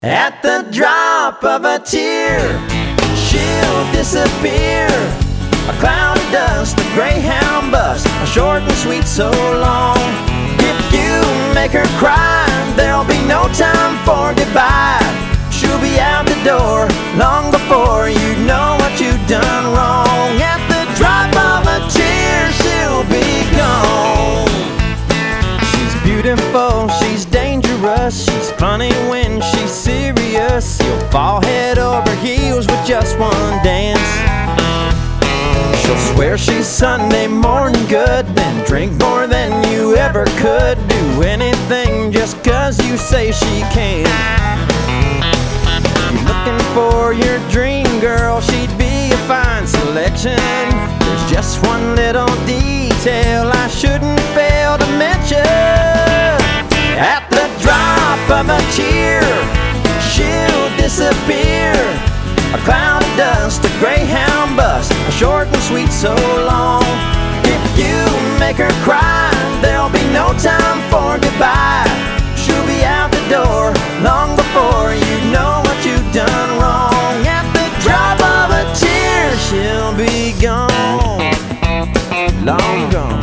At the drop of a tear, she'll disappear. A cloud of dust, a Greyhound bus, a short and sweet so long. If you make her cry, there'll be no time for goodbye. She'll be out the door long before you know what you've done wrong. At the drop of a tear, she'll be gone. She's beautiful, she's dangerous, she's funny when she's serious. You'll fall head over heels with just one dance. She'll swear she's Sunday morning good, then drink more than you ever could. Do anything just 'cause you say she can. You're looking for your dream girl, she'd be a fine selection. There's just one little detail I shouldn't fail to mention. At the drop of a tear, she'll disappear. A cloud of dust, a Greyhound bus, a short and sweet so long. If you make her cry, there'll be no time for goodbye. She'll be out the door long before you know what you've done wrong. At the drop of a tear, she'll be gone, long gone.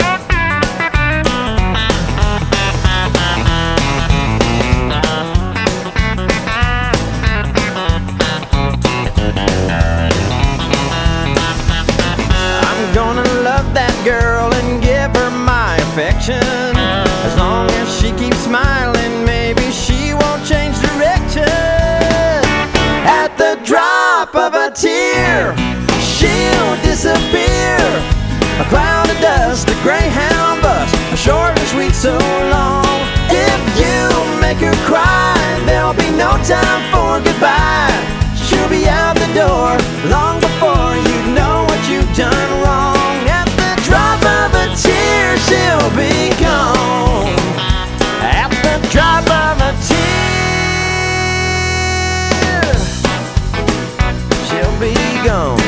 I'm gonna love that girl and give her my affection. As long as she keeps smiling, maybe she won't change direction. At the drop of a tear, she'll disappear. A cloud of dust, a Greyhound bus, a short and sweet so long. If you make her cry, there'll be no time for goodbye. She'll be out the door long before you know what you've done wrong. At the drop of a tear, she'll be gone. At the drop of a tear, she'll be gone.